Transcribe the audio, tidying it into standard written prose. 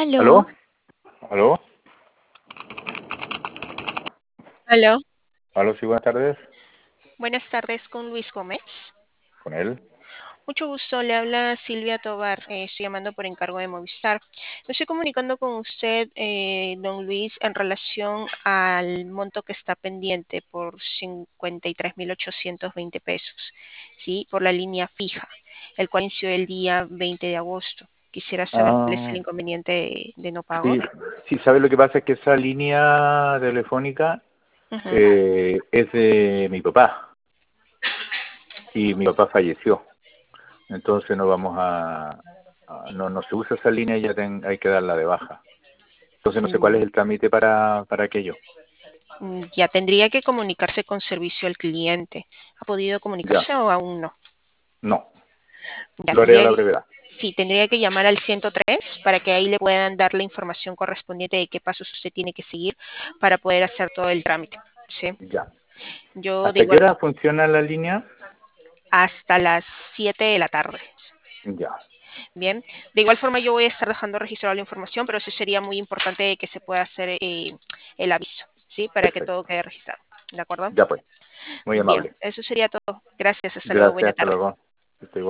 ¿Aló? Aló, ¿Aló? aló. ¿Aló? Sí, buenas tardes. Buenas tardes con Luis Gómez. ¿Con él? Mucho gusto, le habla Silvia Tobar. Estoy llamando por encargo de Movistar. Me estoy comunicando con usted, don Luis, en relación al monto que está pendiente por 53.820 pesos, ¿sí? Por la línea fija, el cual inició el día 20 de agosto. Quisiera saber cuál es el Ah, inconveniente de no pago. sí, sí, ¿sabe lo que pasa? Es que esa línea telefónica Ujú. es de mi papá y mi papá falleció. Entonces no vamos no se usa esa línea y hay que darla de baja. Entonces no sé cuál es Mm, el trámite para aquello. Ya tendría que comunicarse con servicio al cliente. ¿Ha podido Ya, comunicarse o aún no? no, Ya lo haré a tendría, la brevedad. sí, tendría que llamar al 103 para que ahí le puedan dar la información correspondiente de qué pasos usted tiene que seguir para poder hacer todo el trámite. ¿Sí? Ya. Yo de ¿Hasta qué igual hora funciona la línea? hasta las 7 de la tarde. Ya, Bien, de igual forma yo voy a estar dejando registrada la información, pero sí sería muy importante que se pueda hacer el aviso, ¿sí? Para que todo perfecto. quede registrado. ¿De acuerdo? Ya pues, muy Bien, amable. eso sería todo. Gracias, hasta luego, Gracias, buena hasta tarde. luego. Estoy